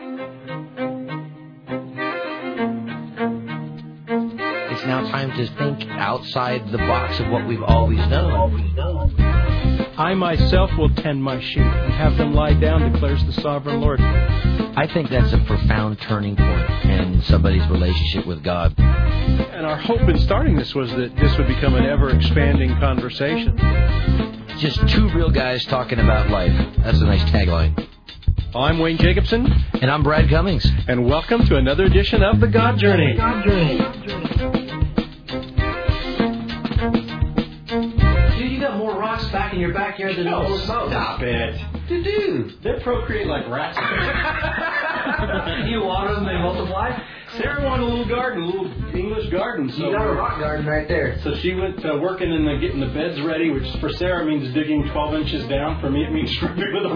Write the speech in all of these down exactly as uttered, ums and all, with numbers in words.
It's now time to think outside the box of what we've always known. I myself will tend my sheep and have them lie down, declares the sovereign Lord. I think that's a profound turning point in somebody's relationship with God. And our hope in starting this was that this would become an ever-expanding conversation. Just two real guys talking about life. That's a nice tagline. I'm Wayne Jacobson. And I'm Brad Cummings. And welcome to another edition of The God Journey. God Journey. Dude, you got more rocks back in your backyard than all those mountains. Stop it. Dude, they procreate like rats. You water them, they multiply? Sarah wanted a little garden, a little English garden. So you got a rock garden right there. So she went uh, working and uh, getting the beds ready, which for Sarah means digging twelve inches down. For me, it means stripping with a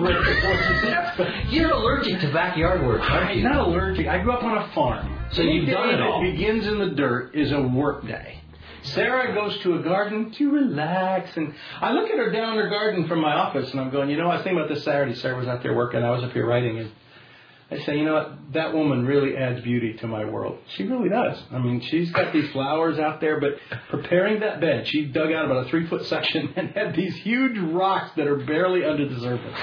rake. You're allergic to backyard work, aren't you? I'm not allergic. I grew up on a farm. So you've done it all. It begins in the dirt is a work day. Sarah goes to a garden to relax, and I look at her down in her garden from my office, and I'm going, you know, I was thinking about this Saturday. Sarah was out there working. I was up here writing, and I say, you know what, that woman really adds beauty to my world. She really does. I mean, she's got these flowers out there, but preparing that bed, she dug out about a three-foot section and had these huge rocks that are barely under the surface.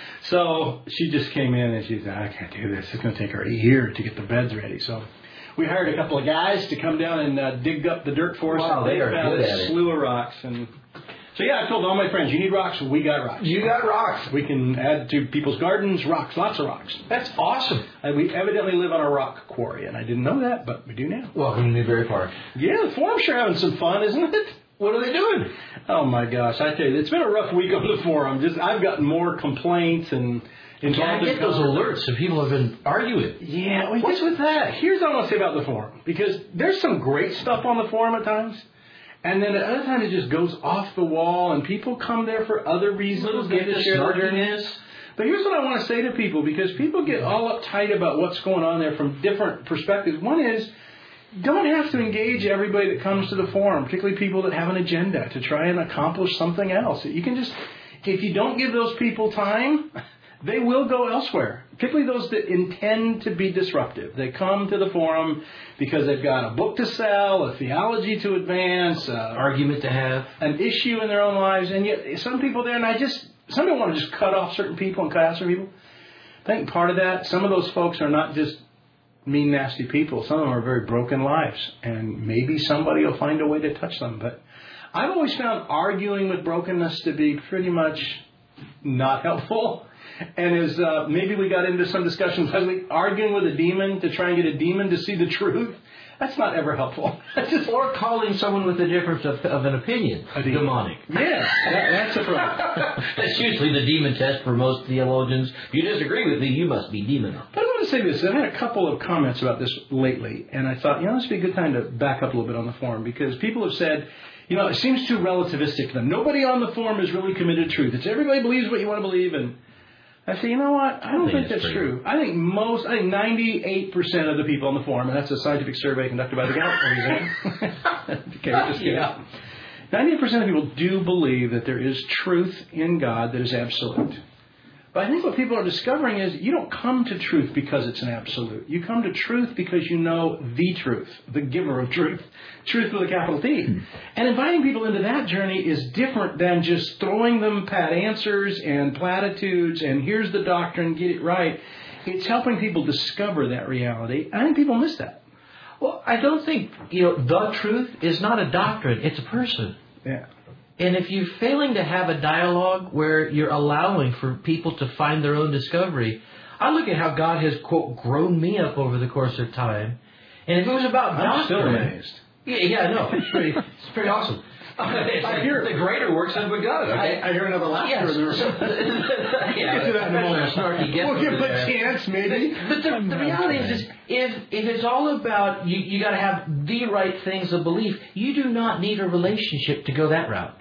So she just came in and she said, I can't do this. It's going to take her a year to get the beds ready. So we hired a couple of guys to come down and uh, dig up the dirt for us. Wow, and they are found good a at it. slew of rocks. And so, yeah, I told all my friends, you need rocks, we got rocks. You got rocks. We can add to people's gardens rocks, lots of rocks. That's awesome. And we evidently live on a rock quarry, and I didn't know that, but we do now. Welcome to Newberry Park. Yeah, the forum's sure having some fun, isn't it? What are they doing? Oh, my gosh, I tell you, it's been a rough week on the forum. Just I've gotten more complaints and... Yeah, I get those alerts and people have been arguing. Yeah, well, what's with that? Here's what I want to say about the forum. Because there's some great stuff on the forum at times. And then at other times it just goes off the wall and people come there for other reasons. Get to share their journeys. But here's what I want to say to people, because people get all uptight about what's going on there from different perspectives. One is, don't have to engage everybody that comes to the forum, particularly people that have an agenda to try and accomplish something else. You can just, if you don't give those people time, they will go elsewhere, particularly those that intend to be disruptive. They come to the forum because they've got a book to sell, a theology to advance, an argument to have, an issue in their own lives. And yet some people there, and I just, some people want to just cut off certain people and cut out certain people. I think part of that, some of those folks are not just mean, nasty people. Some of them are very broken lives. And maybe somebody will find a way to touch them. But I've always found arguing with brokenness to be pretty much not helpful. And as uh, maybe we got into some discussions, arguing with a demon to try and get a demon to see the truth, that's not ever helpful. Just, or calling someone with a difference of, of an opinion a demon. Demonic. Yeah, that, that's a problem. That's usually the demon test for most theologians. If you disagree with me, you must be demon. But I want to say this. I've had a couple of comments about this lately, and I thought, you know, this would be a good time to back up a little bit on the forum, because people have said, you know, it seems too relativistic to them. Nobody on the forum is really committed to truth. It's everybody believes what you want to believe, and I say, you know what? I don't I think, think that's true. true. I think most, I think ninety-eight percent of the people on the forum, and that's a scientific survey conducted by the Gallup organization. Okay, just kidding. Yeah. ninety-eight percent of people do believe that there is truth in God that is absolute. But I think what people are discovering is you don't come to truth because it's an absolute. You come to truth because you know the truth, the giver of truth, truth with a capital T. Hmm. And inviting people into that journey is different than just throwing them pat answers and platitudes and here's the doctrine, get it right. It's helping people discover that reality. I think people miss that. Well, I don't think, you know, the truth is not a doctrine. It's a person. Yeah. And if you're failing to have a dialogue where you're allowing for people to find their own discovery, I look at how God has, quote, grown me up over the course of time. And if it was about I'm doctrine... still amazed. Yeah, yeah, no, it's pretty, it's pretty awesome. It's I hear the greater works have begun. Okay? I, I hear another laughter. Yes. There. So, yeah, we'll get to that in a moment. Snarky get we'll give it a chance, maybe. But the, the reality is, is if, if it's all about you, you got to have the right things of belief, you do not need a relationship to go that route.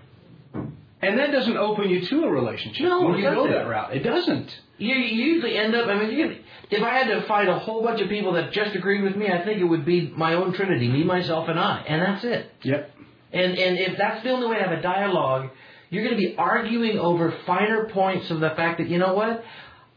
And that doesn't open you to a relationship. No, when it you go doesn't. that route. It doesn't. You, you usually end up, I mean, you can, if I had to find a whole bunch of people that just agreed with me, I think it would be my own trinity, me, myself, and I. And that's it. Yep. And and if that's the only way to have a dialogue, you're going to be arguing over finer points of the fact that, you know what,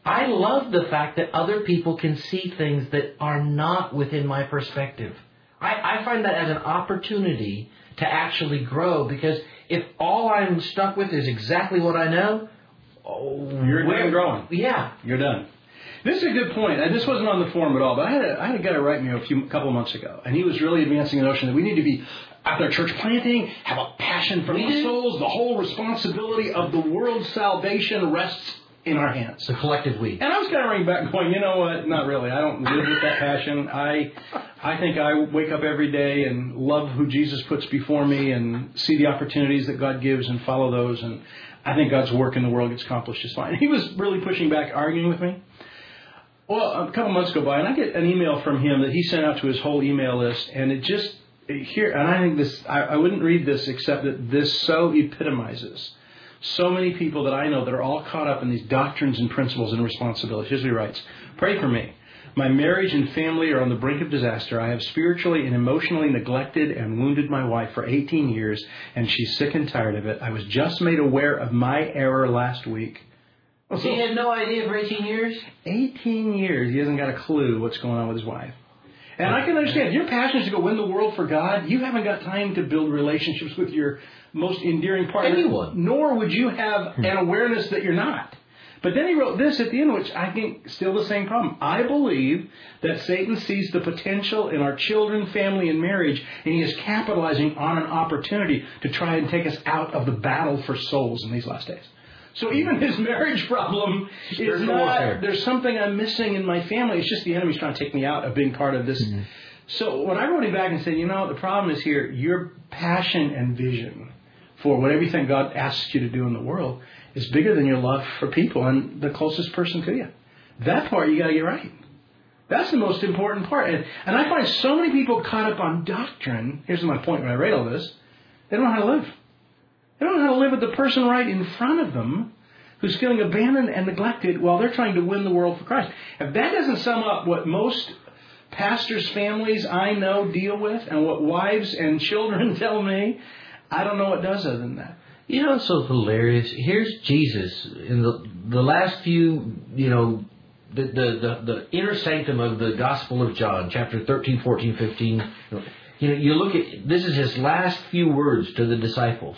I love the fact that other people can see things that are not within my perspective. I, I find that as an opportunity to actually grow, because if all I'm stuck with is exactly what I know, oh, you're done growing. Yeah. You're done. This is a good point. This wasn't on the forum at all, but I had a, I had a guy write me a few couple of months ago, and he was really advancing the notion that we need to be out there church planting, have a passion for the souls. The whole responsibility of the world's salvation rests in our hands. The collective we. And I was kind of ringing back going, you know what? Not really. I don't live with that passion. I I think I wake up every day and love who Jesus puts before me and see the opportunities that God gives and follow those. And I think God's work in the world gets accomplished just fine. He was really pushing back, arguing with me. Well, a couple months go by, and I get an email from him that he sent out to his whole email list, and it just, here, and I think this, I, I wouldn't read this except that this so epitomizes so many people that I know that are all caught up in these doctrines and principles and responsibilities. Here's what he writes. Pray for me. My marriage and family are on the brink of disaster. I have spiritually and emotionally neglected and wounded my wife for eighteen years, and she's sick and tired of it. I was just made aware of my error last week. So he had no idea for eighteen years? eighteen years. He hasn't got a clue what's going on with his wife. And I can understand, if your passion is to go win the world for God, you haven't got time to build relationships with your most endearing partner. Anyone. Nor would you have an awareness that you're not. But then he wrote this at the end, which I think still the same problem. I believe that Satan sees the potential in our children, family, and marriage, and he is capitalizing on an opportunity to try and take us out of the battle for souls in these last days. So even his marriage problem is not, there's something I'm missing in my family. It's just the enemy's trying to take me out of being part of this. Mm-hmm. So when I wrote him back and said, you know, the problem is here, your passion and vision for whatever you think God asks you to do in the world is bigger than your love for people and the closest person to you. That part you got to get right. That's the most important part. And, and I find so many people caught up on doctrine. Here's my point when I read all this. They don't know how to live. They don't know how to live with the person right in front of them who's feeling abandoned and neglected while they're trying to win the world for Christ. If that doesn't sum up what most pastors' families I know deal with and what wives and children tell me, I don't know what does other than that. You know, it's so hilarious. Here's Jesus in the the last few, you know, the, the, the, the inner sanctum of the Gospel of John, chapter thirteen, fourteen, fifteen. You know, you look at, this is his last few words to the disciples.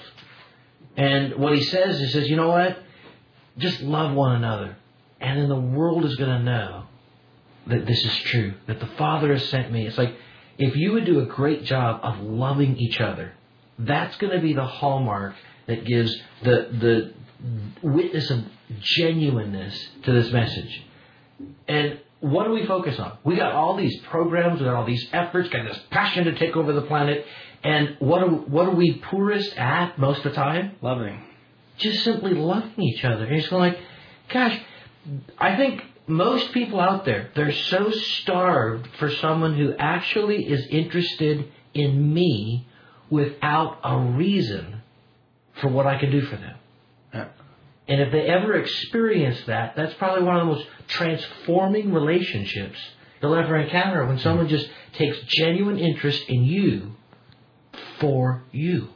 And what he says, he says, you know what? Just love one another. And then the world is going to know that this is true, that the Father has sent me. It's like, if you would do a great job of loving each other, that's going to be the hallmark that gives the the witness of genuineness to this message. And what do we focus on? We got all these programs, we got all these efforts, got this passion to take over the planet. And what are, what are we poorest at most of the time? Loving. Just simply loving each other. And it's going like, gosh, I think most people out there, they're so starved for someone who actually is interested in me without a reason for what I can do for them. Yeah. And if they ever experience that, that's probably one of the most transforming relationships they'll ever encounter, when someone just takes genuine interest in you for you,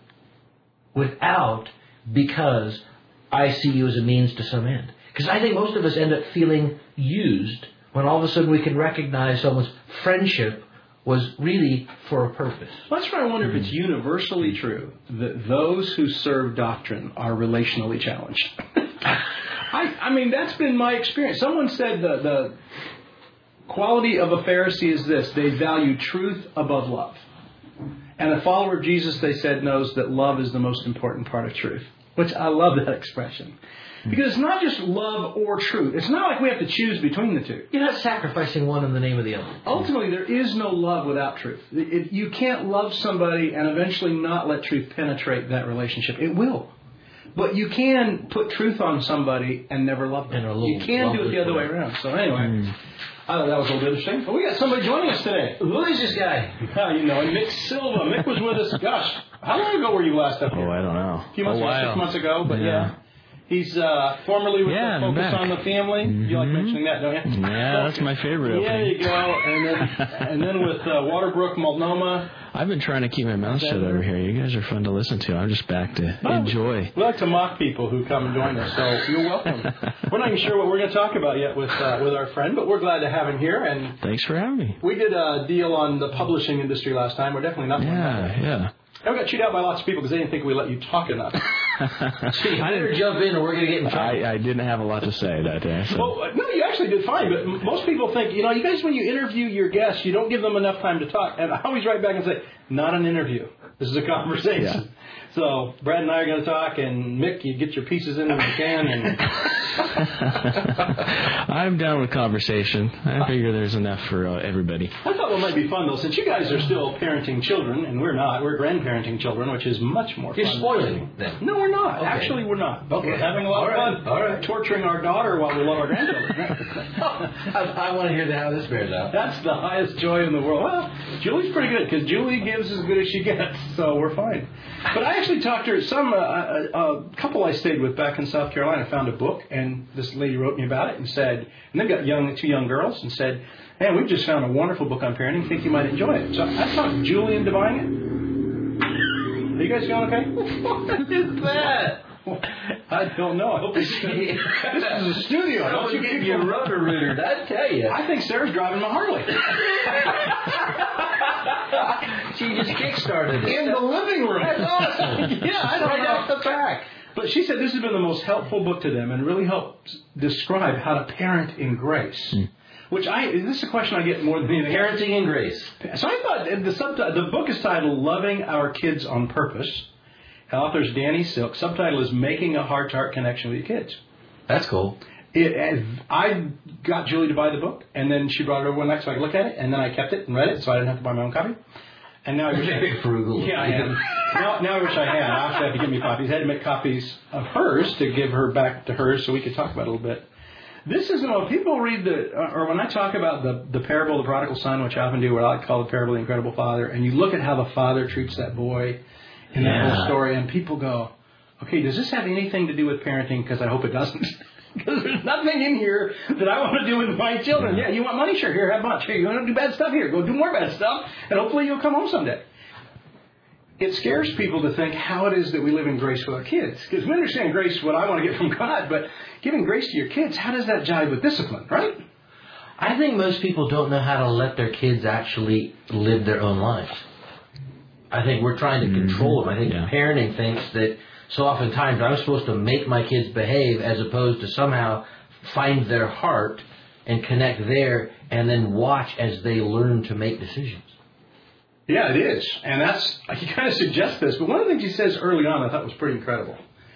without because I see you as a means to some end. Because I think most of us end up feeling used when all of a sudden we can recognize someone's friendship was really for a purpose. Well, that's why I wonder mm-hmm. if it's universally true that those who serve doctrine are relationally challenged. I, I mean, that's been my experience. Someone said the, the quality of a Pharisee is this: they value truth above love. And a follower of Jesus, they said, knows that love is the most important part of truth. Which I love that expression. Because it's not just love or truth. It's not like we have to choose between the two. You're not sacrificing one in the name of the other. Ultimately, there is no love without truth. It, you can't love somebody and eventually not let truth penetrate that relationship. It will. But you can put truth on somebody and never love them. You can do it the other way around. So anyway, mm. I thought that was a little interesting. But we got somebody joining us today. Who is this guy? Uh, you know, Mick Silva. Mick was with us, gosh, how long ago were you last up here? Oh, I don't know. A few months a ago, while. six months ago, but yeah. yeah. He's uh, formerly with yeah, the Focus on the Family. Mm-hmm. You like mentioning that, don't you? Yeah, that's my favorite Yeah, opening. there you go. And then, and then with uh, Waterbrook, Multnomah. I've been trying to keep my mouth shut over here. You guys are fun to listen to. I'm just back to Oh, enjoy. We like to mock people who come and join us, so you're welcome. We're not even sure what we're going to talk about yet with uh, with our friend, but we're glad to have him here. And thanks for having me. we did a deal on the publishing industry last time. We're definitely not. Yeah, yeah. I got chewed out by lots of people because they didn't think we let you talk enough. So you better jump in or we're going to get in trouble. I, I didn't have a lot to say that day. So. Well, no, you actually did fine, but m- most people think, you know, you guys, when you interview your guests, you don't give them enough time to talk. And I always write back and say, not an interview. This is a conversation. Yeah. So Brad and I are going to talk, and Mick, you get your pieces in when you can. And I'm down with conversation. I figure there's enough for uh, everybody. I thought it might be fun, though, since you guys are still parenting children, and we're not. We're grandparenting children, which is much more You're fun. spoiling them. No, we're not. Okay. Actually, we're not. But Okay. we're having a lot All of right. fun All right. torturing our daughter while we love our grandchildren. I, I want to hear how this bears out. That's the highest joy in the world. Well, Julie's pretty good because Julie gives as good as she gets, so we're fine. But I actually talked to her. Some uh, a, a couple I stayed with back in South Carolina found a book, and this lady wrote me about it and said, and they've got young two young girls, and said, "Man, we've just found a wonderful book on parenting. Think you might enjoy it." So I talked Julie into buying it. Are you guys feeling okay? What is that? I don't know. I hope this, this is a studio. I Don't was you getting get you rubber rooted. I tell you. I think Sarah's driving my Harley. She just kickstarted it. In the living room. That's awesome. Yeah, I don't right know. off the back. But she said this has been the most helpful book to them and really helped describe how to parent in grace. Mm. Which I this is a question I get more than anything. Parenting in grace. So I thought the subtitle, the book is titled "Loving Our Kids on Purpose." Author's Danny Silk. Subtitle is "Making a Heart-to-Heart Connection with Your Kids." That's cool. It, I got Julie to buy the book, and then she brought it over one night so I could look at it, and then I kept it and read it, so I didn't have to buy my own copy. And now I wish Very frugal. Yeah, I am. now, now I wish I had. I actually had to give me copies. I had to make copies of hers to give her back to hers so we could talk about it a little bit. This is, you know, people read the, or when I talk about the, the parable of the prodigal son, which I often do, what I like to call the parable of the incredible father, and you look at how the father treats that boy in that Yeah. whole story, and people go, okay, does this have anything to do with parenting? Because I hope it doesn't. Because there's nothing in here that I want to do with my children. Yeah, you want money? Sure, here, have a bunch. Here, you want to do bad stuff? Here, go do more bad stuff, and hopefully you'll come home someday. It scares people to think how it is that we live in grace with our kids. Because we understand grace, what I want to get from God, but giving grace to your kids, how does that jive with discipline, right? I think most people don't know how to let their kids actually live their own lives. I think we're trying to control them. I think Yeah. parenting thinks that so oftentimes I'm supposed to make my kids behave as opposed to somehow find their heart and connect there and then watch as they learn to make decisions. Yeah, it is. And that's, he kind of suggests this, but one of the things he says early on I thought was pretty incredible,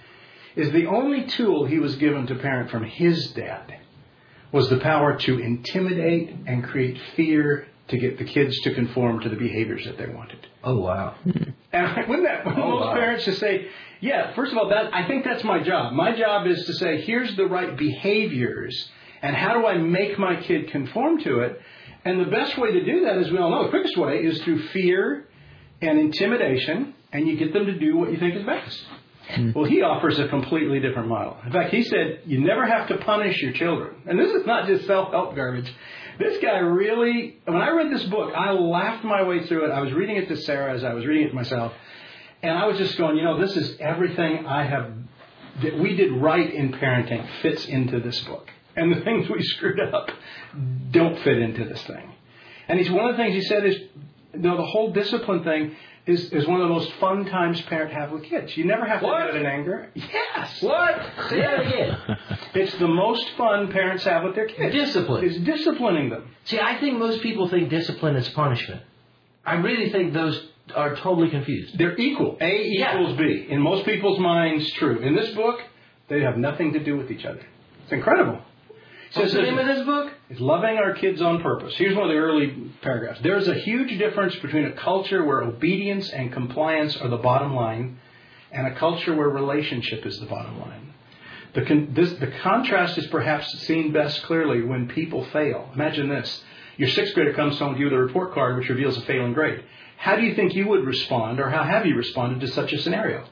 is the only tool he was given to parent from his dad was the power to intimidate and create fear to get the kids to conform to the behaviors that they wanted. Oh, wow. And wouldn't that, wouldn't Oh, most wow. parents just say, yeah, first of all, that I think that's my job. My job is to say, here's the right behaviors, and how do I make my kid conform to it? And the best way to do that, as we all know, the quickest way is through fear and intimidation, and you get them to do what you think is best. Mm. Well, he offers a completely different model. In fact, he said, you never have to punish your children. And this is not just self-help garbage. This guy really, when I read this book, I laughed my way through it. I was reading it to Sarah as I was reading it to myself. And I was just going, you know, this is everything I have, that we did right in parenting fits into this book. And the things we screwed up don't fit into this thing. And he's one of the things he said is, you know, the whole discipline thing is, is one of the most fun times parents have with kids. You never have to What? do it in anger. Yes. What? Say that again. It's the most fun parents have with their kids. Discipline. It's disciplining them. See, I think most people think discipline is punishment. I really think those are totally confused. They're equal. A Yeah. equals B. In most people's minds, true. In this book, they have nothing to do with each other. It's incredible. What's the name of this book? It's Loving Our Kids on Purpose. Here's one of the early paragraphs. There's a huge difference between a culture where obedience and compliance are the bottom line and a culture where relationship is the bottom line. The, con- this, the contrast is perhaps seen best clearly when people fail. Imagine this. Your sixth grader comes home with you with a report card which reveals a failing grade. How do you think you would respond, or how have you responded to such a scenario?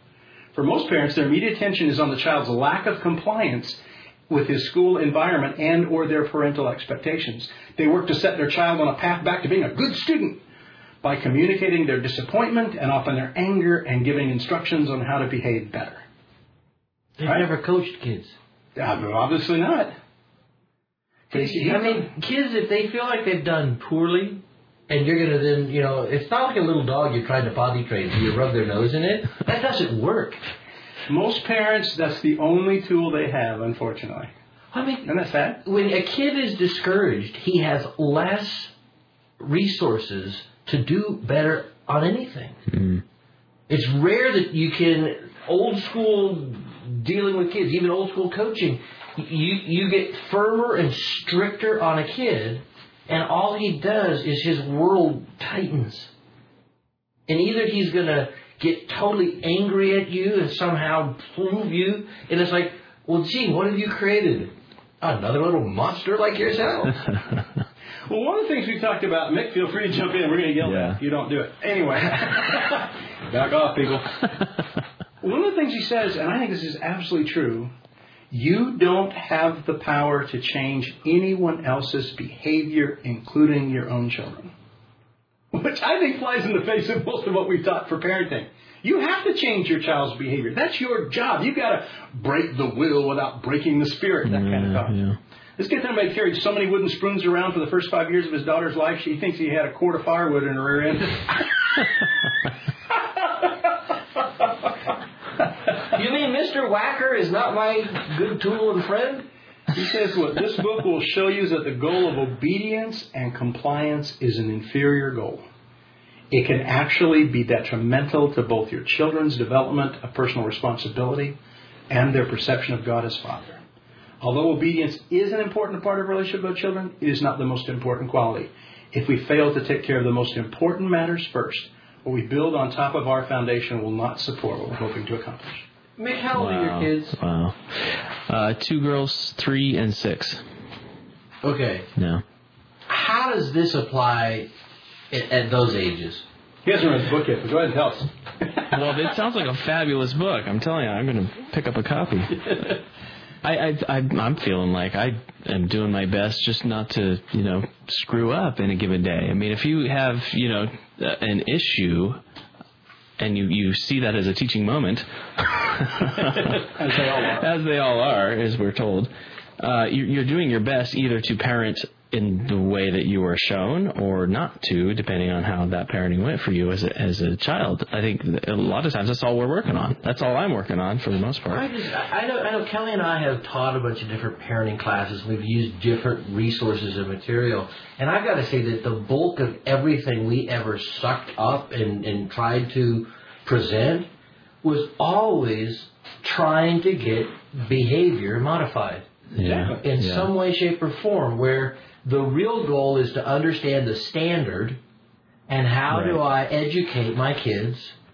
For most parents, their immediate attention is on the child's lack of compliance with his school environment and or their parental expectations. They work to set their child on a path back to being a good student by communicating their disappointment and often their anger and giving instructions on how to behave better. They've Right? never coached kids. Uh, obviously not. I mean, kids, if they feel like they've done poorly, and you're going to then, you know, it's not like a little dog you're trying to potty train, so you rub their nose in it. That doesn't work. Most parents, that's the only tool they have, unfortunately. I mean, Isn't that sad? when a kid is discouraged, he has less resources to do better on anything. Mm. It's rare that you can, old school dealing with kids, even old school coaching, you, you get firmer and stricter on a kid, and all he does is his world tightens. And either he's going to get totally angry at you and somehow prove you, and it's like, well, gee, what have you created? Another little monster like yourself. Well, one of the things we talked about, Mick, feel free to jump in. We're going to yell Yeah. at you if you don't do it. Anyway, back off, people. One of the things he says, and I think this is absolutely true, you don't have the power to change anyone else's behavior, including your own children. Which I think flies in the face of most of what we've taught for parenting. You have to change your child's behavior. That's your job. You've got to break the will without breaking the spirit, that yeah, kind of talk. Yeah. This kid somebody carried so many wooden spoons around for the first five years of his daughter's life, she thinks he had a quart of firewood in her rear end. You mean Mister Whacker is not my good tool and friend? He says what this book will show you is that the goal of obedience and compliance is an inferior goal. It can actually be detrimental to both your children's development of personal responsibility and their perception of God as Father. Although obedience is an important part of relationship with children, it is not the most important quality. If we fail to take care of the most important matters first, what we build on top of our foundation will not support what we're hoping to accomplish. Mick, how old Wow. are your kids? Wow. Uh, two girls, three and six. Okay. No. How does this apply at, at those ages? He hasn't read the book yet, but go ahead and tell us. Well, it sounds like a fabulous book. I'm telling you, I'm going to pick up a copy. I, I, I, I'm feeling like I am doing my best just not to, you know, screw up in a given day. I mean, if you have, you know, an issue and you, you see that as a teaching moment, As they all are. as they all are, as we're told, uh, you, you're doing your best either to parent in the way that you were shown or not to, depending on how that parenting went for you as a, as a child. I think a lot of times that's all we're working on. That's all I'm working on for the most part. I just, I know, I know Kelly and I have taught a bunch of different parenting classes. We've used different resources and material. And I've got to say that the bulk of everything we ever sucked up and, and tried to present was always trying to get behavior modified. Yeah. In yeah. some way, shape, or form, where the real goal is to understand the standard and how do I educate my kids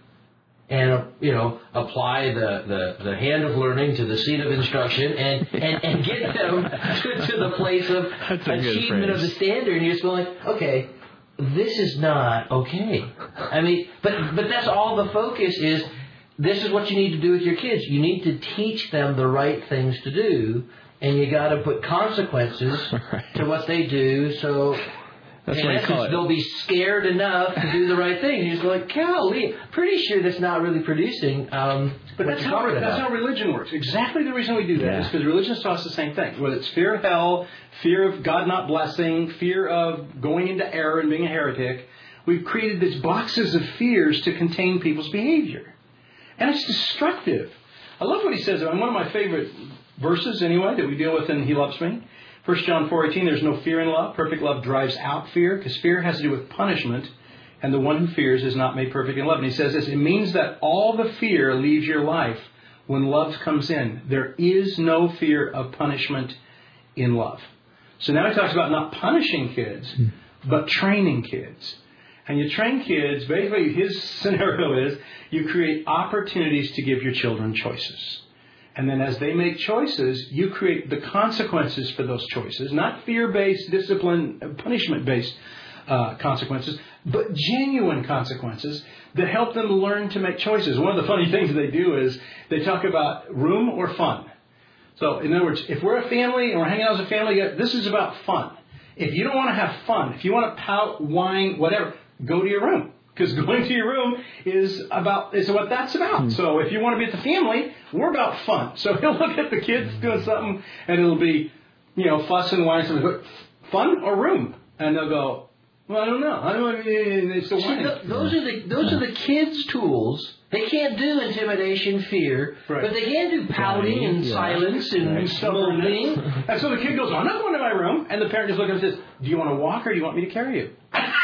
and, uh, you know, apply the, the, the hand of learning to the seat of instruction and, and, and get them to, to the place of That's a good achievement of phrase. the standard. And you're just going like, okay, this is not okay. I mean, but but that's all the focus is. This is what you need to do with your kids. You need to teach them the right things to do, and you got to put consequences Right. to what they do. So, That's in what you essence, call it. they'll be scared enough to do the right thing. And you just go like, golly, pretty sure that's not really producing. Um, But what that's you're how, talking that's about. how religion works. Exactly the reason we do that Yeah. is because religion has taught us the same thing. Whether it's fear of hell, fear of God not blessing, fear of going into error and being a heretic, we've created these boxes of fears to contain people's behavior. And it's destructive. I love what he says. And one of my favorite verses, anyway, that we deal with in He Loves Me. First John four eighteen, there's no fear in love. Perfect love drives out fear, because fear has to do with punishment, and the one who fears is not made perfect in love. And he says this, it means that all the fear leaves your life when love comes in. There is no fear of punishment in love. So now he talks about not punishing kids, but training kids. And you train kids, basically his scenario is you create opportunities to give your children choices. And then as they make choices, you create the consequences for those choices, not fear-based, discipline, punishment-based, uh, consequences, but genuine consequences that help them learn to make choices. One of the funny things they do is they talk about room or fun. So, in other words, if we're a family and we're hanging out as a family, this is about fun. If you don't want to have fun, if you want to pout, whine, whatever, go to your room. Because going to your room is about is what that's about. Mm. So if you want to be at the family, we're about fun. So he'll look at the kids doing something, and it'll be, you know, fuss and whine. Something, fun or room? And they'll go, well, I don't know. I don't know. It's the See, th- those are the those are the kids' tools. They can't do intimidation, fear, right. but they can do pouting and yeah. silence and right. stubbornness. And so the kid goes, I'm not going to my room. And the parent just looks and says, do you want to walk or do you want me to carry you?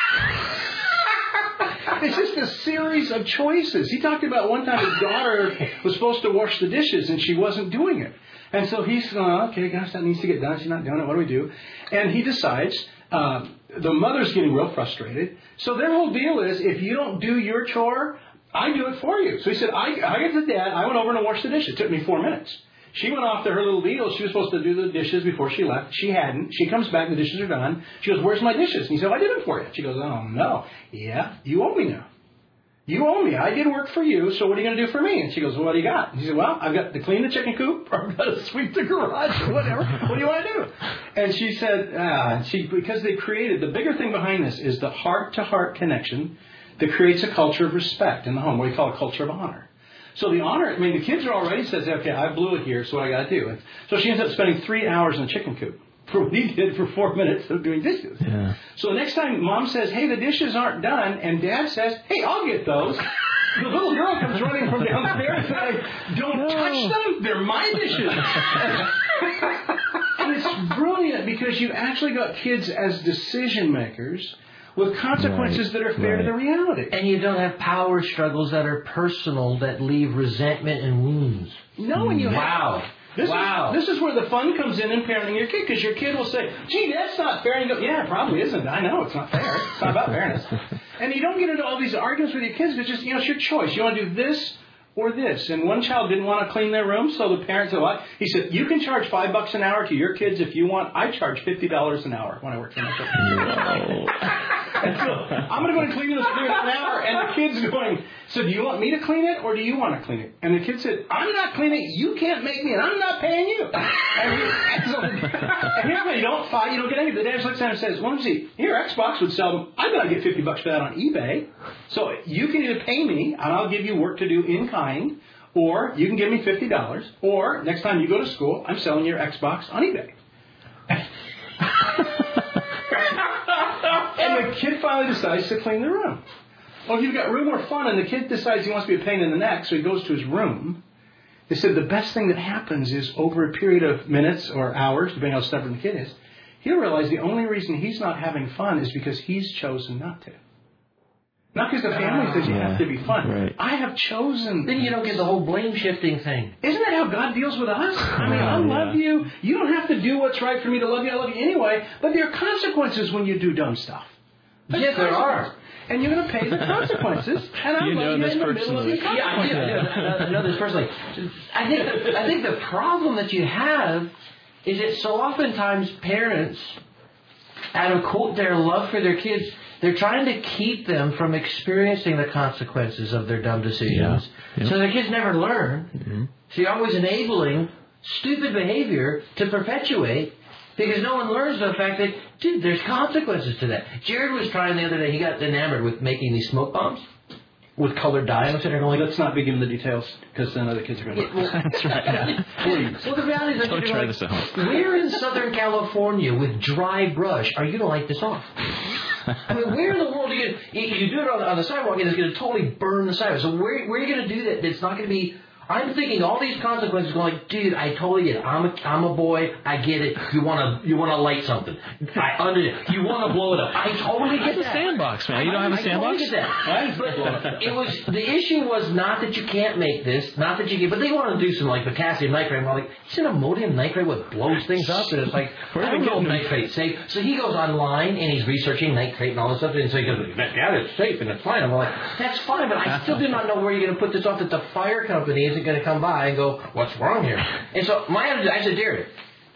It's just a series of choices. He talked about one time his daughter was supposed to wash the dishes and she wasn't doing it. And so he's going, okay, gosh, that needs to get done. She's not doing it. What do we do? And he decides, uh, the mother's getting real frustrated. So their whole deal is, if you don't do your chore, I do it for you. So he said, I, I get the dad. I went over and washed the dishes. It took me four minutes. She went off to her little deal. She was supposed to do the dishes before she left. She hadn't. She comes back. The dishes are done. She goes, where's my dishes? And he said, I did it for you. She goes, oh, no. Yeah, you owe me now. You owe me. I did work for you, so what are you going to do for me? And she goes, well, what do you got? And he said, well, I've got to clean the chicken coop, or I've got to sweep the garage, or whatever. What do you want to do? And she said, ah, she, because they created, the bigger thing behind this is the heart-to-heart connection that creates a culture of respect in the home, what we call a culture of honor. So the honor, I mean, the kids are already says, okay, I blew it here, so what I got to do. And so she ends up spending three hours in the chicken coop for what he did for four minutes of doing dishes. Yeah. So the next time mom says, hey, the dishes aren't done, and dad says, hey, I'll get those, the little girl comes running from downstairs saying, don't no. touch them, they're my dishes. And it's brilliant because you actually got kids as decision makers with consequences right, that are fair right. to the reality. And you don't have power struggles that are personal, that leave resentment and wounds. No, and you wow. have... This wow. Is, this is where the fun comes in in parenting your kid, because your kid will say, gee, that's not fair. And you go, yeah, it probably isn't. I know it's not fair. It's not about fairness. And you don't get into all these arguments with your kids. It's just, you know, it's your choice. You want to do this or this. And one child didn't want to clean their room, so the parent said, what? He said, you can charge five bucks an hour to your kids if you want. I charge fifty dollars an hour when I work for myself. And so I'm going to go and clean this for an hour. And the kid's going, so do you want me to clean it or do you want to clean it? And the kid said, I'm not cleaning it. You can't make me and I'm not paying you. And, he, and, so, and here's what you don't fight. You don't get angry. The dad looks at him and says, well, let me see. Here, Xbox would sell them. I bet I get fifty bucks for that on eBay. So you can either pay me and I'll give you work to do in kind, or you can give me fifty dollars, or next time you go to school, I'm selling your Xbox on eBay. And the kid finally decides to clean the room. Well, if you've got room or fun, and the kid decides he wants to be a pain in the neck, so he goes to his room. They said the best thing that happens is over a period of minutes or hours, depending on how stubborn the kid is, he'll realize the only reason he's not having fun is because he's chosen not to. Not because the family says you yeah, have to be fun. Right. I have chosen. Then you don't get the whole blame shifting thing. Isn't that how God deals with us? I mean, I love yeah. you. You don't have to do what's right for me to love you. I love you anyway. But there are consequences when you do dumb stuff. There's yes, there are. And you're going to pay the consequences. And I you love know you this in the middle of these Yeah, I do. I know this personally. I think, I think the problem that you have is that so oftentimes parents, out of quote their love for their kids, they're trying to keep them from experiencing the consequences of their dumb decisions. Yeah. Yep. So their kids never learn. Mm-hmm. So you're always enabling stupid behavior to perpetuate, because no one learns the fact that, dude, there's consequences to that. Jared was trying the other day, he got enamored with making these smoke bombs with colored dye. And they're going, let's not begin the details, because then other kids are going to... Well, that's right. Yeah. Please. Well, the reality is that Don't try like, this at home. We're in Southern California with dry brush. Are you going to light this off? I mean, where in the world are you going to... You do it on, on the sidewalk, and it's going to totally burn the sidewalk. So where, where are you going to do that? It's not going to be... I'm thinking all these consequences going like, dude, I totally get it. I'm a, I'm a boy. I get it. You want to you want to light something. I under You want to blow it up. I totally get it's that. It's a sandbox, man. You don't have a I sandbox? I totally get that. But it was, the issue was not that you can't make this, not that you can, but they want to do some like potassium nitrate. I'm like, it's an ammonium nitrate what blows things up. And it's like, Where I don't know if nitrate's safe. So he goes online and he's researching nitrate and all this stuff. And so he goes, yeah, it's safe and it's fine. I'm like, that's fine, but I still do not know where you're going to put this off, that the fire company isn't going to come by and go, what's wrong here? And so my attitude, I said, Jared,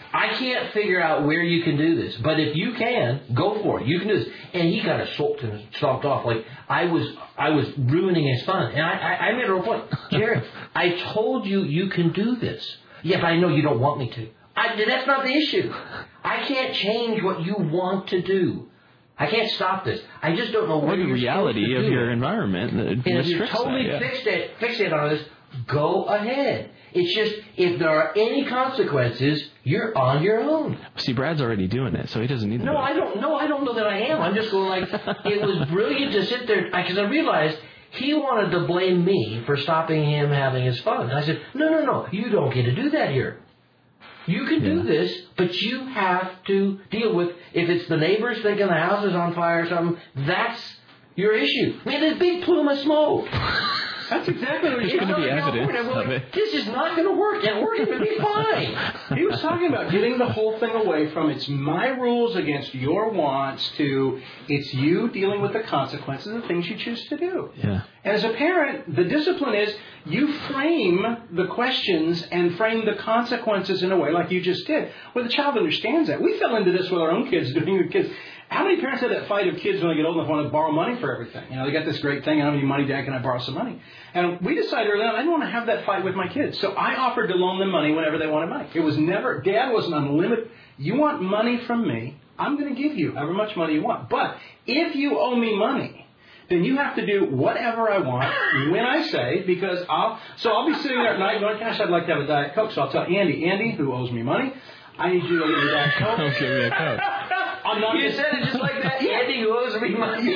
I can't figure out where you can do this, but if you can, go for it. You can do this. And he kind of sulked and stomped off like I was I was ruining his fun. And I, I, I made a point. Jared, I told you you can do this. Yeah, but I know you don't want me to. I, that's not the issue. I can't change what you want to do. I can't stop this. I just don't know what the reality of your environment that and if you're totally that, yeah. fixated, fixated on this, go ahead. It's just, if there are any consequences, you're on your own. See, Brad's already doing it, so he doesn't need to. No, I don't. No, I don't know that I am. I'm just going like, it was brilliant to sit there, because I realized he wanted to blame me for stopping him having his fun. And I said, no, no, no, you don't get to do that here. You can yeah. do this, but you have to deal with, if it's the neighbors thinking the house is on fire or something, that's your issue. I mean, this big plume of smoke. That's exactly what he's going to be evidence like, of it. This is not going to work. It'll work. It'll be fine. He was talking about getting the whole thing away from it's my rules against your wants to it's you dealing with the consequences of things you choose to do. Yeah. And as a parent, the discipline is you frame the questions and frame the consequences in a way like you just did, where the child understands that. We fell into this with our own kids, doing with kids. How many parents have that fight of kids when they get old enough want to borrow money for everything? You know, they got this great thing, I don't have any money, Dad, can I borrow some money? And we decided early on, I didn't want to have that fight with my kids. So I offered to loan them money whenever they wanted money. It was never, Dad was an unlimited, you want money from me, I'm going to give you however much money you want. But if you owe me money, then you have to do whatever I want when I say, because I'll, so I'll be sitting there at night going, gosh, I'd like to have a Diet Coke. So I'll tell Andy, Andy, who owes me money, I need you to give me a Diet Coke. Don't give me a Coke. I'm not You said it just like that. Andy who owes me money.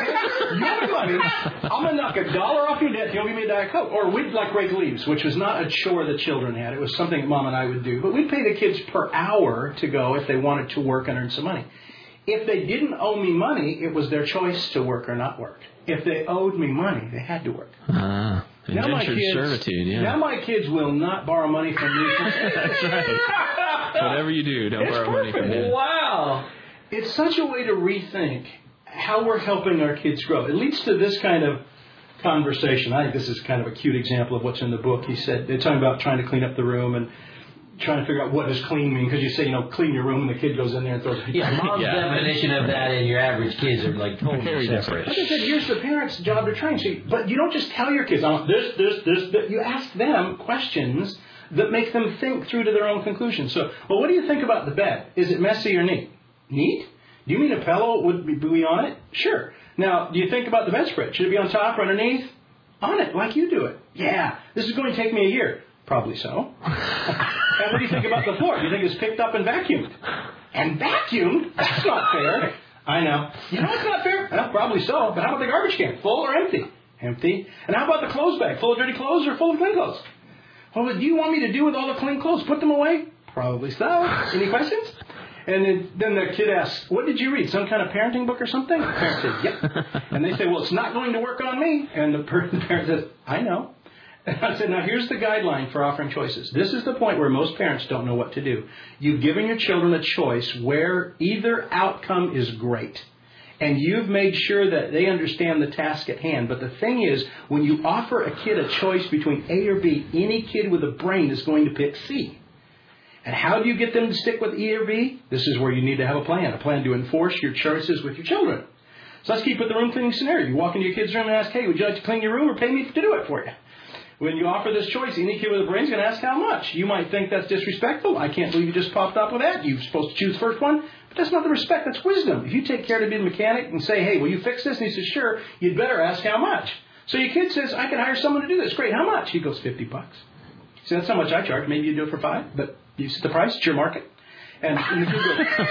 Your money. I'm going to knock a dollar off your debt. You'll give me a Diet Coke. Or we'd like rake leaves, which was not a chore the children had. It was something Mom and I would do. But we'd pay the kids per hour to go if they wanted to work and earn some money. If they didn't owe me money, it was their choice to work or not work. If they owed me money, they had to work. Ah, indentured servitude, yeah. Now my kids will not borrow money from me. That's right. Whatever you do, don't it's borrow perfect. money from me. Wow. It's such a way to rethink how we're helping our kids grow. It leads to this kind of conversation. I think this is kind of a cute example of what's in the book. He said, they're talking about trying to clean up the room and trying to figure out what does clean mean. Because you say, you know, clean your room, and the kid goes in there and throws... Yeah, Mom's Yeah. definition of that and your average kids are like totally Very separate. Like I said, here's the parent's job to train. See, but you don't just tell your kids, oh, this, this, this, this. You ask them questions that make them think through to their own conclusions. So, well, what do you think about the bed? Is it messy or neat? Neat? Do you mean a pillow would be on it? Sure. Now, do you think about the bedspread? Should it be on top or underneath? On it, like you do it. Yeah. This is going to take me a year. Probably so. And what do you think about the floor? Do you think it's picked up and vacuumed? And vacuumed? That's not fair. I know. You know what's not fair? Well, probably so. But how about the garbage can? Full or empty? Empty. And how about the clothes bag? Full of dirty clothes or full of clean clothes? Well, what do you want me to do with all the clean clothes? Put them away? Probably so. Any questions? And then, then the kid asks, what did you read? Some kind of parenting book or something? The parent says, yep. And they say, well, it's not going to work on me. And the parent says, I know. And I said, now here's the guideline for offering choices. This is the point where most parents don't know what to do. You've given your children a choice where either outcome is great. And you've made sure that they understand the task at hand. But the thing is, when you offer a kid a choice between A or B, any kid with a brain is going to pick C. And how do you get them to stick with E or B? This is where you need to have a plan, a plan to enforce your choices with your children. So let's keep with the room cleaning scenario. You walk into your kid's room and ask, hey, would you like to clean your room or pay me to do it for you? When you offer this choice, any kid with a brain is going to ask how much. You might think that's disrespectful. I can't believe you just popped up with that. You're supposed to choose the first one. But that's not the respect. That's wisdom. If you take care to be the mechanic and say, hey, will you fix this? And he says, sure. You'd better ask how much. So your kid says, I can hire someone to do this. Great. How much? He goes, fifty bucks. So that's how much I charge. Maybe you do it for five, but you set the price. It's your market. And, and the kid goes,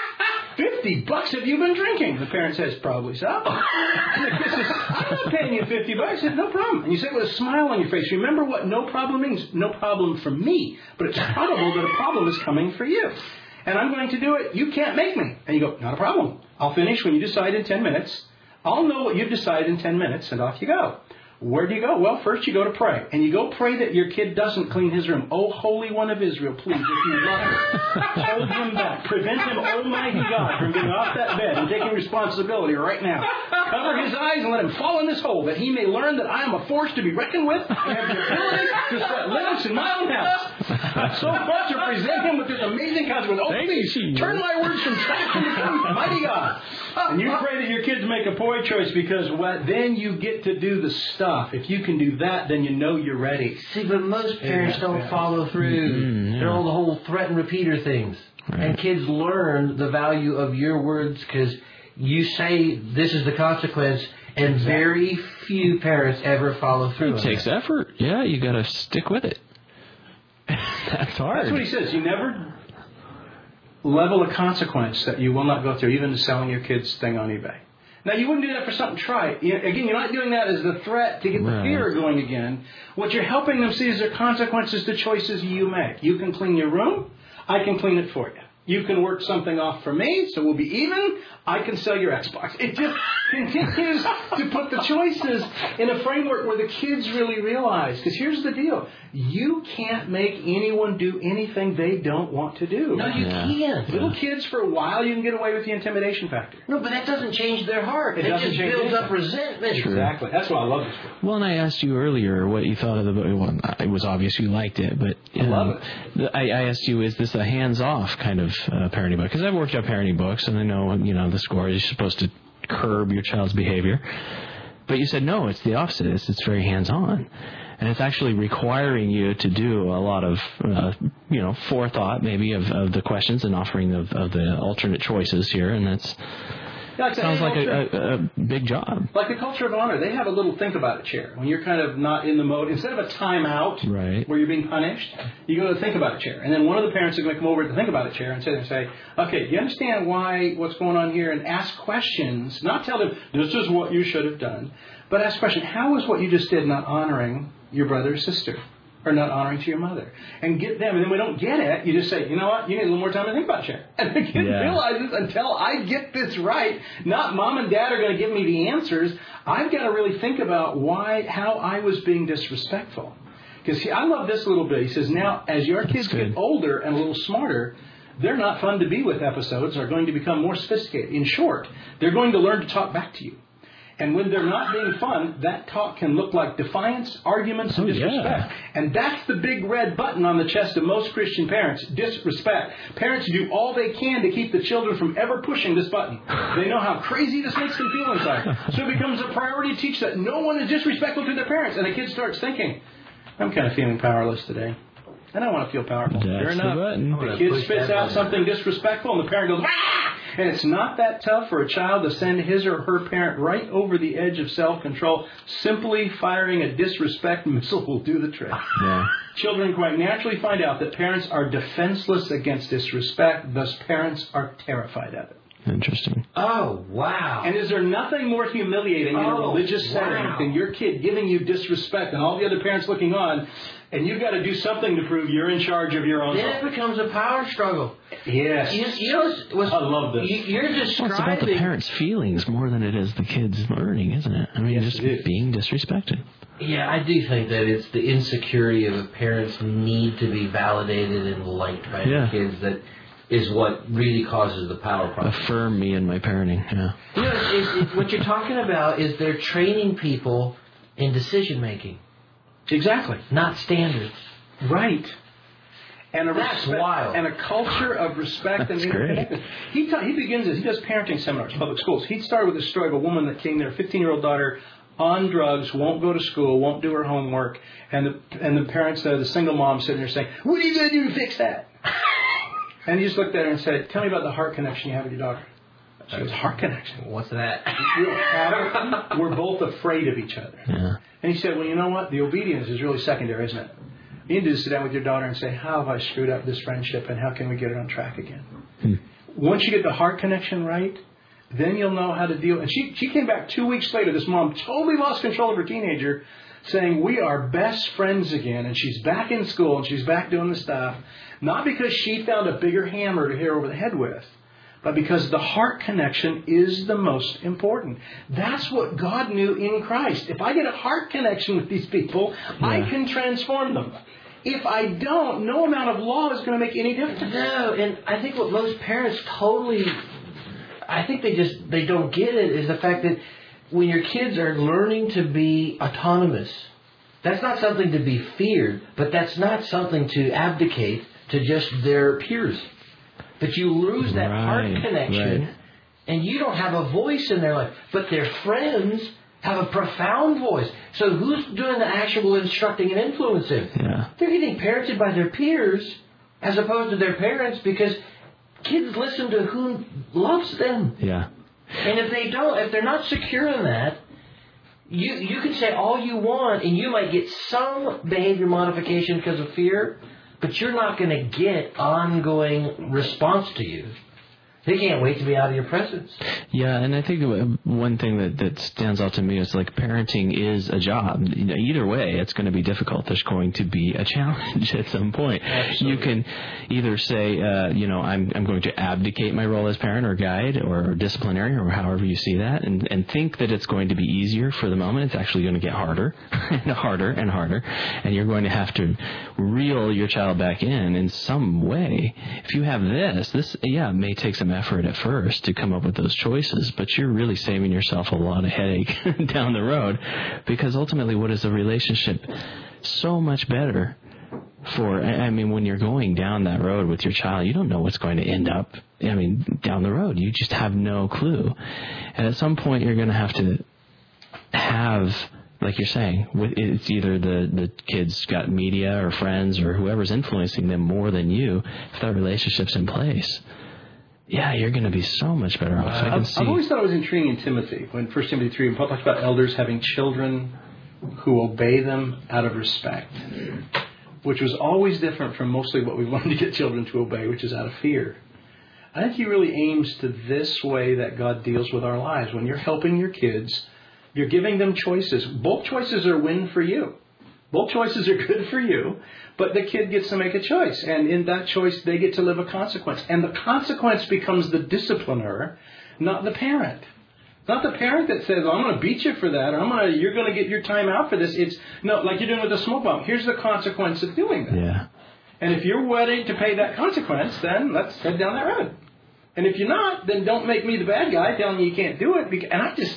fifty bucks have you been drinking? The parent says, probably so. And the kid says, I'm not paying you fifty bucks. He says, no problem. And you say it with a smile on your face. Remember what no problem means. No problem for me. But it's probable that a problem is coming for you. And I'm going to do it. You can't make me. And you go, not a problem. I'll finish when you decide in ten minutes. I'll know what you've decided in ten minutes, and off you go. Where do you go? Well, first you go to pray. And you go pray that your kid doesn't clean his room. Oh, Holy One of Israel, please, if you love him, hold him back. Prevent him, Almighty God, from getting off that bed and taking responsibility right now. Cover his eyes and let him fall in this hole, that he may learn that I am a force to be reckoned with and have the ability to set limits in my own house. So much to present him with this amazing consequence. Oh, please, turn my words from trash into truth, mighty God. And you pray that your kids make a poor choice, because what, then you get to do the stuff. If you can do that, then you know you're ready. See, but most parents don't follow through. Mm-hmm, yeah. They're all the whole threat and repeater things. Right. And kids learn the value of your words because you say this is the consequence, and exactly. very few parents ever follow through. It takes that. effort. Yeah, you got to stick with it. That's hard. That's what he says. You never level a consequence that you will not go through, even selling your kids' thing on eBay. Now, you wouldn't do that for something try. Again, you're not doing that as the threat to get the right. fear going again. What you're helping them see is their consequences to choices you make. You can clean your room. I can clean it for you. You can work something off for me, so we'll be even. I can sell your Xbox. It just continues to put the choices in a framework where the kids really realize. Because here's the deal. You can't make anyone do anything they don't want to do. No, you yeah. can't. Little kids, for a while, you can get away with the intimidation factor. No, but that doesn't change their heart. It, it just builds anything. up resentment. Sure. Exactly. That's why I love this book. Well, and I asked you earlier what you thought of the book. Well, it was obvious you liked it, but I love um, it. I, I asked you, is this a hands-off kind of uh, parenting book? Because I've worked on parenting books, and I know, you know, the score is supposed to curb your child's behavior. But you said, no, it's the opposite. It's, it's very hands-on. And it's actually requiring you to do a lot of, uh, you know, forethought maybe of, of the questions and offering of, of the alternate choices here. And that's Like sounds like a, a, a big job. Like the culture of honor. They have a little think about it chair. When you're kind of not in the mode, instead of a timeout right. where you're being punished, you go to think about it chair. And then one of the parents is going to come over to think about it chair and sit there and say, okay, do you understand why, what's going on here? And ask questions. Not tell them, this is what you should have done. But ask questions. How is what you just did not honoring your brother or sister? Or not honoring to your mother. And get them. And then we don't get it. You just say, you know what? You need a little more time to think about it. And the kid yeah. realizes, until I get this right, not mom and dad are going to give me the answers. I've got to really think about why, how I was being disrespectful. Because I love this a little bit. He says, now, as your kids get older and a little smarter, they're not fun to be with episodes are going to become more sophisticated. In short, they're going to learn to talk back to you. And when they're not being fun, that talk can look like defiance, arguments, and disrespect. Oh, yeah. And that's the big red button on the chest of most Christian parents, disrespect. Parents do all they can to keep the children from ever pushing this button. They know how crazy this makes them feel inside. So it becomes a priority to teach that no one is disrespectful to their parents. And the kid starts thinking, I'm kind of feeling powerless today. And I want to feel powerful. That's Fair enough. The, the kid spits out something disrespectful, and the parent goes, ah! And it's not that tough for a child to send his or her parent right over the edge of self-control. Simply firing a disrespect missile will do the trick. Yeah. Children quite naturally find out that parents are defenseless against disrespect. Thus, parents are terrified of it. Interesting. Oh, wow. And is there nothing more humiliating in a oh, religious wow. setting than your kid giving you disrespect and all the other parents looking on, and you've got to do something to prove you're in charge of your own Then life? it becomes a power struggle. Yes. You, you know, what's, I love this. You, you're describing... Well, it's about the parents' feelings more than it is the kids learning, isn't it? I mean, yes, just being disrespected. Yeah, I do think that it's the insecurity of a parent's need to be validated and liked by yeah. the kids that is what really causes the power problem. Affirm me in my parenting, yeah. You know, it's, it's, it's, what you're talking about is they're training people in decision-making. Exactly. Not standards. Right. And a That's respect, wild. And a culture of respect and interconnectedness. He, ta- he begins this. He does parenting seminars, public schools. He started with the story of a woman that came there, a fifteen-year-old daughter, on drugs, won't go to school, won't do her homework, and the and the parents, there, the single mom, sitting there saying, "What are you going to do to fix that?" And he just looked at her and said, "Tell me about the heart connection you have with your daughter." She goes, "Heart connection? What's that?" We'll have it. We're both afraid of each other. Yeah. And he said, well, you know what? The obedience is really secondary, isn't it? You need to sit down with your daughter and say, how have I screwed up this friendship and how can we get it on track again? Hmm. Once you get the heart connection right, then you'll know how to deal. And she, she came back two weeks later, this mom totally lost control of her teenager, saying, we are best friends again. And she's back in school and she's back doing the stuff. Not because she found a bigger hammer to hit her over the head with, but because the heart connection is the most important. That's what God knew in Christ. If I get a heart connection with these people, yeah. I can transform them. If I don't, no amount of law is going to make any difference. No, and I think what most parents totally, I think they just, they don't get it, is the fact that when your kids are learning to be autonomous, that's not something to be feared, but that's not something to abdicate to just their peers. That you lose that right, heart connection, right. and you don't have a voice in their life. But their friends have a profound voice. So who's doing the actual instructing and influencing? Yeah. They're getting parented by their peers as opposed to their parents, because kids listen to who loves them. Yeah. And if they don't, if they're not secure in that, you you can say all you want, and you might get some behavior modification because of fear, but you're not going to get ongoing response to you. They can't wait to be out of your presence. Yeah, and I think one thing that, that stands out to me is like parenting is a job. You know, either way, it's going to be difficult. There's going to be a challenge at some point. Absolutely. You can either say, uh, you know, I'm I'm going to abdicate my role as parent or guide or disciplinary or however you see that, and, and think that it's going to be easier for the moment. It's actually going to get harder and harder and harder, and you're going to have to reel your child back in in some way. If you have this, this, yeah, it may take some effort at first to come up with those choices, but you're really saving yourself a lot of headache down the road, because ultimately, what is a relationship so much better for? I mean, when you're going down that road with your child, you don't know what's going to end up, I mean, down the road. You just have no clue. And at some point, you're going to have to have, like you're saying, it's either the, the kid's got media or friends or whoever's influencing them more than you, if that relationship's in place. Yeah, you're going to be so much better off. I can I've, see. I've always thought it was intriguing in Timothy, when First Timothy three, when Paul talks about elders having children who obey them out of respect, which was always different from mostly what we wanted to get children to obey, which is out of fear. I think he really aims to this way that God deals with our lives. When you're helping your kids, you're giving them choices. Both choices are win for you. Both choices are good for you, but the kid gets to make a choice. And in that choice, they get to live a consequence. And the consequence becomes the discipliner, not the parent. Not the parent that says, I'm going to beat you for that, or I'm going to, you're going to get your time out for this. It's, no, like you're doing with the smoke bomb. Here's the consequence of doing that. Yeah. And if you're ready to pay that consequence, then let's head down that road. And if you're not, then don't make me the bad guy telling you you can't do it. And I just...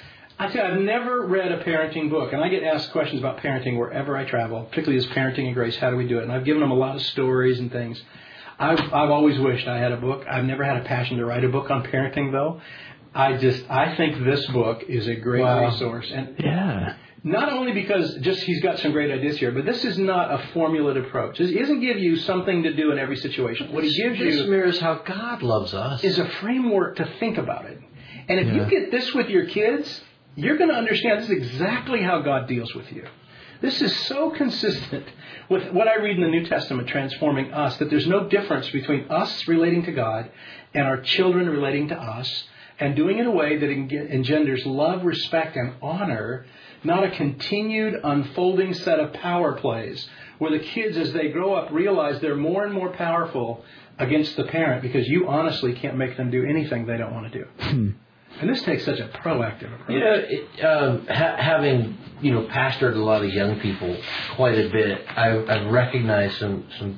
I tell you, I've never read a parenting book, and I get asked questions about parenting wherever I travel, particularly as Parenting and Grace, how do we do it? And I've given them a lot of stories and things. I've, I've always wished I had a book. I've never had a passion to write a book on parenting, though. I just, I think this book is a great wow. resource. And yeah. Not only because just he's got some great ideas here, but this is not a formulated approach. He doesn't give you something to do in every situation. What he gives this you mirrors how God loves us. Is a framework to think about it. And if yeah. you get this with your kids, you're going to understand this is exactly how God deals with you. This is so consistent with what I read in the New Testament transforming us, that there's no difference between us relating to God and our children relating to us, and doing it in a way that engenders love, respect, and honor, not a continued unfolding set of power plays where the kids, as they grow up, realize they're more and more powerful against the parent because you honestly can't make them do anything they don't want to do. Hmm. And this takes such a proactive approach. You know, it, um, ha- having you know pastored a lot of young people quite a bit, I've, I've recognized some some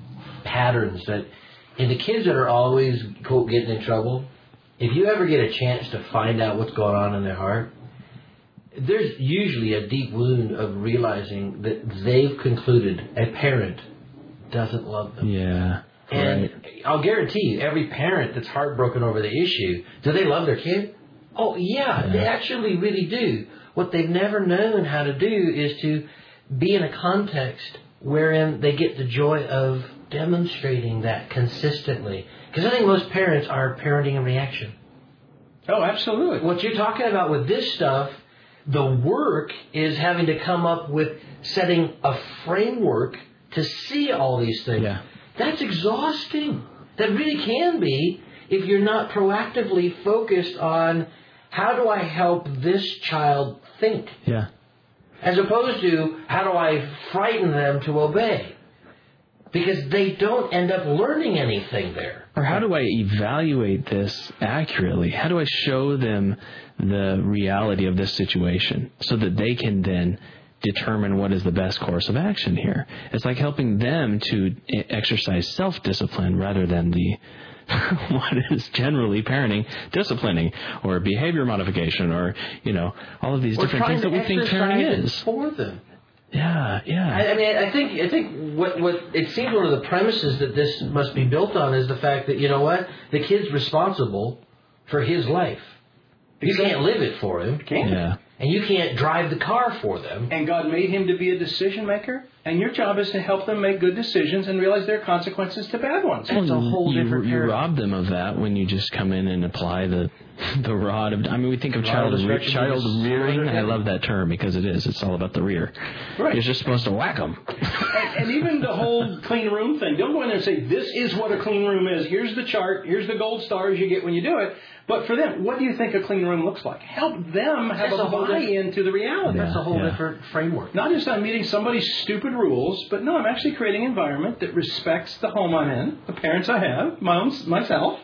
patterns that in the kids that are always quote getting in trouble. If you ever get a chance to find out what's going on in their heart, there's usually a deep wound of realizing that they've concluded a parent doesn't love them. Yeah. And right. I'll guarantee you, every parent that's heartbroken over the issue, do they love their kid? Oh, yeah, yeah, they actually really do. What they've never known how to do is to be in a context wherein they get the joy of demonstrating that consistently. Because I think most parents are parenting in reaction. Oh, absolutely. What you're talking about with this stuff, the work is having to come up with setting a framework to see all these things. Yeah. That's exhausting. That really can be if you're not proactively focused on how do I help this child think? Yeah. As opposed to how do I frighten them to obey? because they don't end up learning anything there. Or how do I evaluate this accurately? How do I show them the reality of this situation so that they can then determine what is the best course of action here? It's like helping them to exercise self-discipline rather than the what is generally parenting, disciplining, or behavior modification, or, you know, all of these Or different things that we think parenting is. For them. Yeah, yeah. I, I mean, I think I think what what it seems one of the premises that this must be built on is the fact that, you know what, the kid's responsible for his life. You can't live it for him. You can't. Yeah. And you can't drive the car for them. And God made him to be a decision maker, and your job is to help them make good decisions and realize there are consequences to bad ones. It's a whole you, different you paradigm. rob them of that when you just come in and apply the the rod of. I mean, we think of Rod child of re- instruction child is- rearing. I love that term because it is. It's all about the rear. Right. You're just supposed to whack them. And, and even the whole clean room thing. Don't go in there and say, this is what a clean room is. Here's the chart. Here's the gold stars you get when you do it. But for them, what do you think a clean room looks like? Help them have That's a a whole buy-in to the reality. That's a whole Yeah. different framework. Not just I'm meeting somebody's stupid rules, but no, I'm actually creating an environment that respects the home I'm in, the parents I have, my own, myself.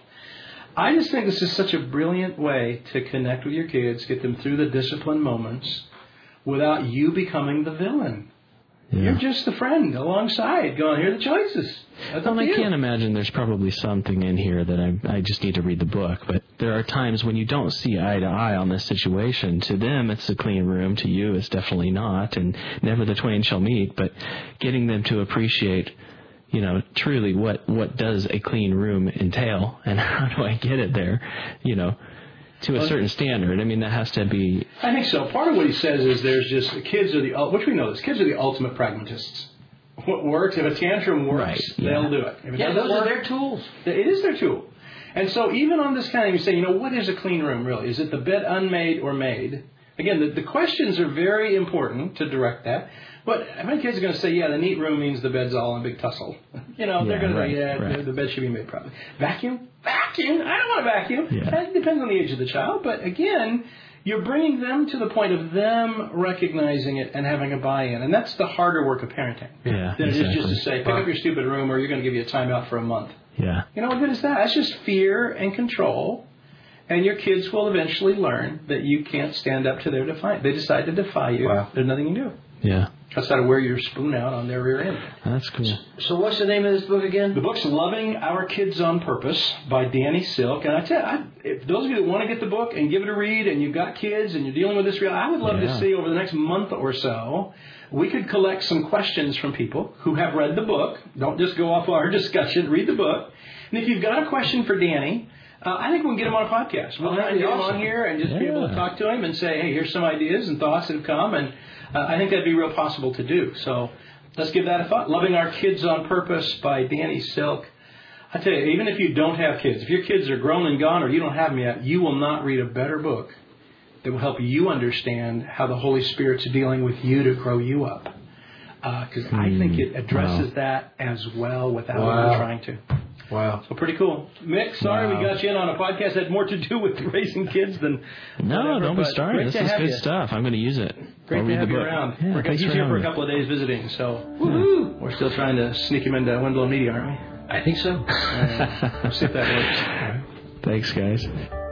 I just think this is such a brilliant way to connect with your kids, get them through the discipline moments without you becoming the villain. Yeah. You're just the friend alongside going, here are the choices. That's up Well, to I you. can't imagine there's probably something in here that I I just need to read the book. But there are times when you don't see eye to eye on this situation. To them, it's a clean room. To you, it's definitely not. And never the twain shall meet. But getting them to appreciate, you know, truly what, what does a clean room entail and how do I get it there, you know, to a certain standard. I mean, that has to be... I think so. Part of what he says is there's just, the kids are the, which we know this, kids are the ultimate pragmatists. What works, if a tantrum works, Right, yeah. they'll do it. If it Yeah, doesn't those are work, their tools. it is their tool. And so even on this kind of, you say, you know, what is a clean room really? Is it the bed unmade or made? Again, the, the questions are very important to direct that. But my kids are going to say, yeah, the neat room means the bed's all in a big tussle. You know, they're Yeah, going right, to say, yeah, right. the, the bed should be made properly. Vacuum? Vacuum? I don't want to vacuum. Yeah. That depends on the age of the child. But again, you're bringing them to the point of them recognizing it and having a buy-in. And that's the harder work of parenting. Yeah, Than it is just exactly. to say, pick up your stupid room or you're going to give you a timeout for a month. Yeah. You know what good is that? That's just fear and control. And your kids will eventually learn that you can't stand up to their defiance. They decide to defy you. Wow. There's nothing you can do. Yeah. Outside of wear your spoon out on their rear end. That's cool. So what's the name of this book again? The book's Loving Our Kids on Purpose by Danny Silk. And I tell you, I, if those of you that want to get the book and give it a read and you've got kids and you're dealing with this real, I would love Yeah. to see over the next month or so, we could collect some questions from people who have read the book. Don't just go off our discussion. Read the book. And if you've got a question for Danny, Uh, I think we can get him on a podcast. We'll Oh, try that'd and be get him awesome. on here and just be able to Yeah. talk to him and say, hey, here's some ideas and thoughts that have come. And uh, I think that'd be real possible to do. So let's give that a thought. Loving Our Kids on Purpose by Danny Silk. I tell you, even if you don't have kids, if your kids are grown and gone or you don't have them yet, you will not read a better book that will help you understand how the Holy Spirit's dealing with you to grow you up. Because uh, I think it addresses wow. that as well without Wow. even trying to. Wow. So pretty cool. Mick, sorry Wow. we got you in on a podcast that had more to do with raising kids than No, whatever, don't be but sorry. great This to is have good you. stuff. I'm going to use it. Great I'll to read have the you book. around. Yeah, We're, thanks he's for here for having a me. couple of days visiting, so woohoo! We're still trying to sneak him into Wendell Media, aren't we? I think so. Uh, we'll see if that works. Thanks, guys.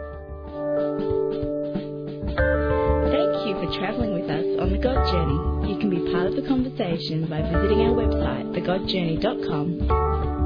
Thank you for traveling with us on The God Journey. You can be part of the conversation by visiting our website, the god journey dot com.